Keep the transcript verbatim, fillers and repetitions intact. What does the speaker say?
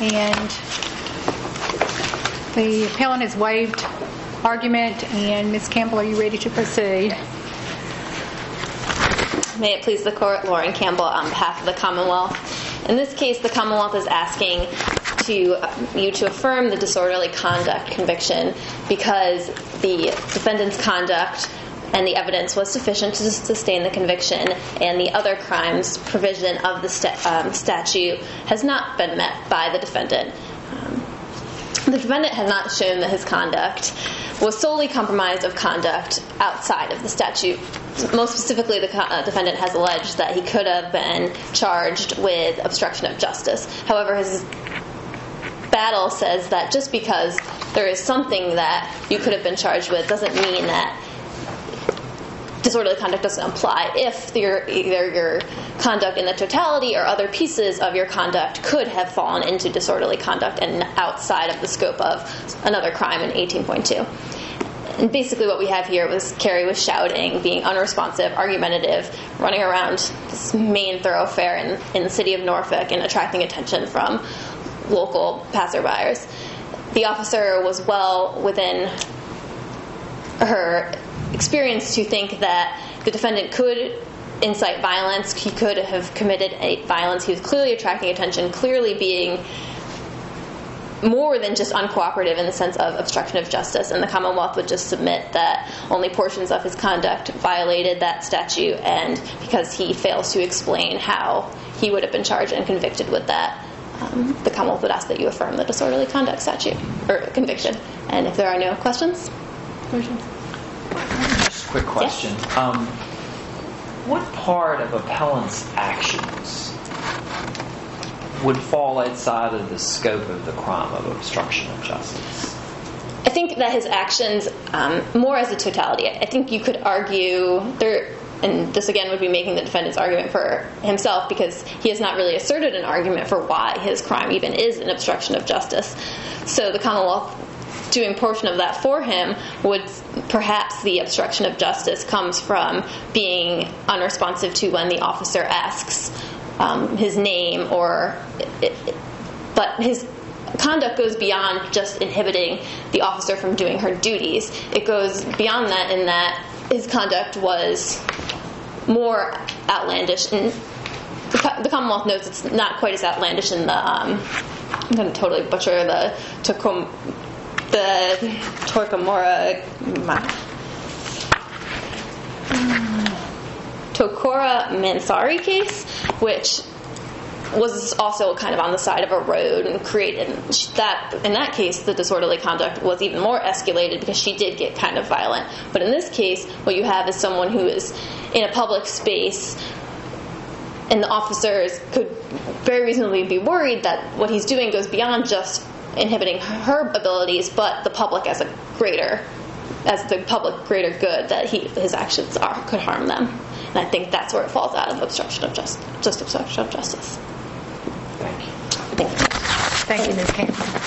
and the appellant has waived argument. And Miz Campbell, are you ready to proceed? May it please the Court, Lauren Campbell on behalf of the Commonwealth. In this case, the Commonwealth is asking to uh, you to affirm the disorderly conduct conviction because the defendant's conduct and the evidence was sufficient to sustain the conviction, and the other crimes provision of the sta- um, statute has not been met by the defendant. Um, the defendant has not shown that his conduct was solely compromised of conduct outside of the statute. Most specifically, the uh, defendant has alleged that he could have been charged with obstruction of justice. However, his battle says that just because there is something that you could have been charged with doesn't mean that disorderly conduct doesn't apply if your, either your conduct in the totality or other pieces of your conduct could have fallen into disorderly conduct and outside of the scope of another crime in eighteen point two. And basically what we have here was Carrie was shouting, being unresponsive, argumentative, running around this main thoroughfare in, in the city of Norfolk and attracting attention from local passerbyers. The officer was well within her experience to think that the defendant could incite violence. He could have committed a violence. He was clearly attracting attention, clearly being more than just uncooperative in the sense of obstruction of justice, and the Commonwealth would just submit that only portions of his conduct violated that statute, and because he fails to explain how he would have been charged and convicted with that, um, the Commonwealth would ask that you affirm the disorderly conduct statute, or conviction. And if there are no questions? Questions? Just a quick question. Yes. Um, what part of appellant's actions would fall outside of the scope of the crime of obstruction of justice? I think that his actions, um, more as a totality, I think you could argue there, and this again would be making the defendant's argument for himself because he has not really asserted an argument for why his crime even is an obstruction of justice. So the Commonwealth doing portion of that for him would perhaps the obstruction of justice comes from being unresponsive to when the officer asks um, his name, or it, it, but his conduct goes beyond just inhibiting the officer from doing her duties. It goes beyond that in that his conduct was more outlandish, and the, the Commonwealth knows it's not quite as outlandish in the um, I'm going to totally butcher the Tocom the Torquemada Tocora Mansari case, which was also kind of on the side of a road and created that. In that case, the disorderly conduct was even more escalated because she did get kind of violent. But in this case, what you have is someone who is in a public space, and the officers could very reasonably be worried that what he's doing goes beyond just inhibiting her abilities, but the public as a greater, as the public greater good, that he his actions are could harm them. And I think that's where it falls out of obstruction of justice, just obstruction of justice. Thank you. Thank you. Thank you, Miz Campbell.